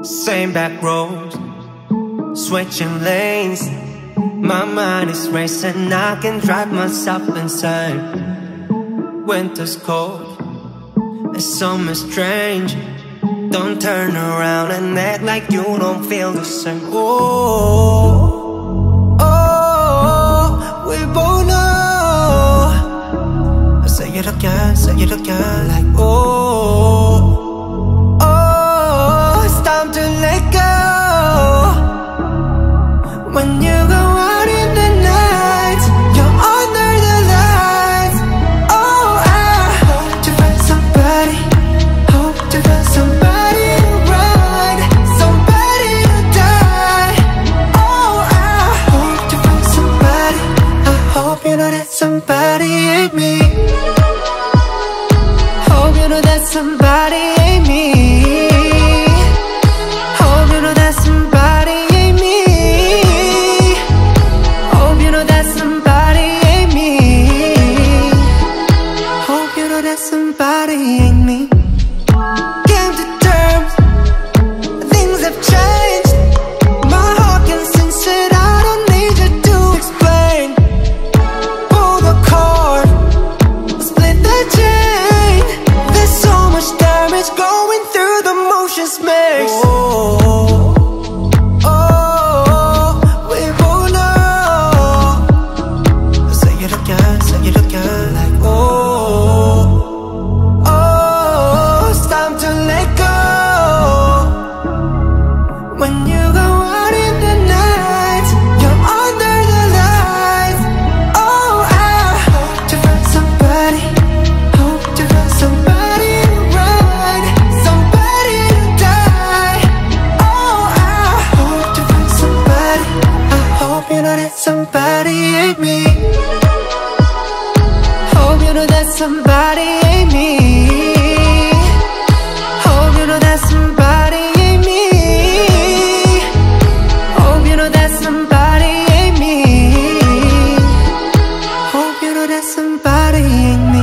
Same back roads, switching lanes. My mind is racing, I can drive myself insane. Winter's cold, and summer's strange. Don't turn around and act like you don't feel the same. Oh, oh, we both know. I say it again, like oh, oh, it's time to let go. When you go out in the night, you're under the lights. Oh, I hope to find somebody, hope to find somebody right, somebody to die. Oh, I hope to find somebody. I hope you know that somebody ain't me. Hope you know that somebody ain't me. Hope you know that somebody ain't me. Hope you know that somebody ain't me. Hope you know that somebody ain't me. Came to terms, things have changed. My heart can sense it, I don't need you to explain. Pull the cord, split the chain. There's so much damage going through the motions makes. Oh, oh, we both know. Say it again, like oh, oh, it's time to let go. When you go out in the night, you're under the lights. Oh, I hope to find somebody, hope to find somebody right, somebody to die. Oh, I hope to find somebody. I hope you know that somebody ain't me. Hope you know that somebody ain't me. Hope you know that somebody ain't me. Hope you know that somebody ain't me. Hope you know that somebody ain't me.